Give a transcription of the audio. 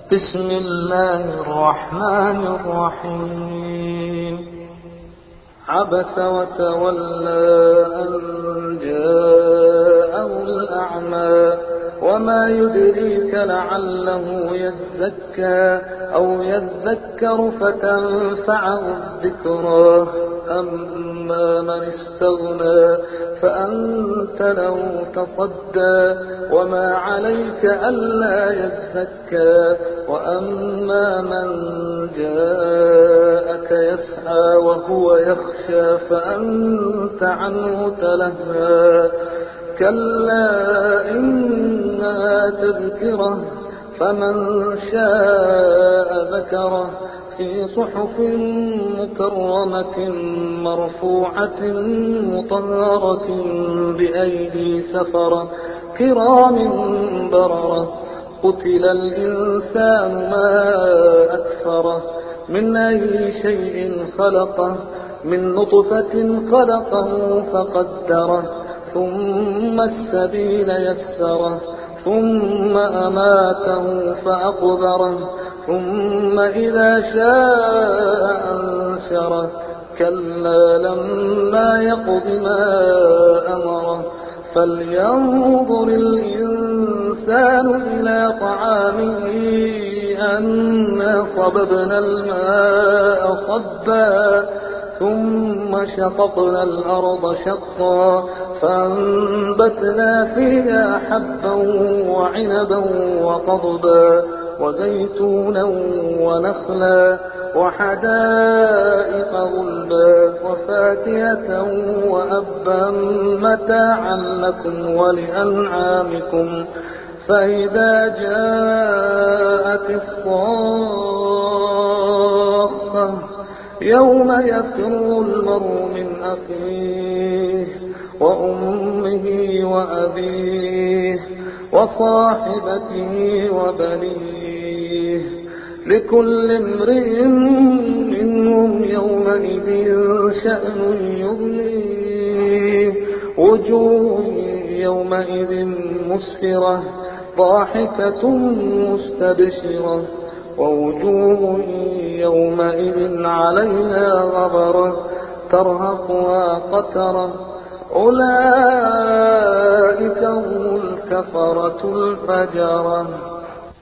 بسم الله الرحمن الرحيم. عبس وتولى أن جاءه الأعمى وما يدريك لعله يزكى أو يذكر فتنفعه الذكرى. أما من استغنى فأنت له تصدى وما عليك ألا يزكى. وأما من جاءك يسعى وهو يخشى فأنت عنه تلهى. كلا إنها تذكرة فمن شاء ذكره في صحف مكرمة مرفوعة مطهرة بأيدي سفرة كرام بررة. قتل الإنسان ما أكفره من أي شيء خلقه من نطفة خلقه فقدره ثم السبيل يسره ثم أماته فأقبره ثم إذا شاء أنشره. كلا لما يقض ما أمره فلينظر الإنسان إلى طعامه أنا صببنا الماء صبا ثم شققنا الأرض شقا فأنبتنا فيها حبا وعنبا وقضبا وزيتونا ونخلا وحدائق غلبا وفاكهة وأبا متاعا لكم ولأنعامكم. فإذا جاءت الصاخة يوم يفر المرء من أخيه وأمه وأبيه وصاحبته وبنيه لكل امرئ منهم يومئذ شأن يغنيه. وجوه يومئذ مسفرة ضاحكة مستبشرة ووجوه يومئذ عليها غبرة ترهقها قترة. أولئك هم الكفرة الفجرة.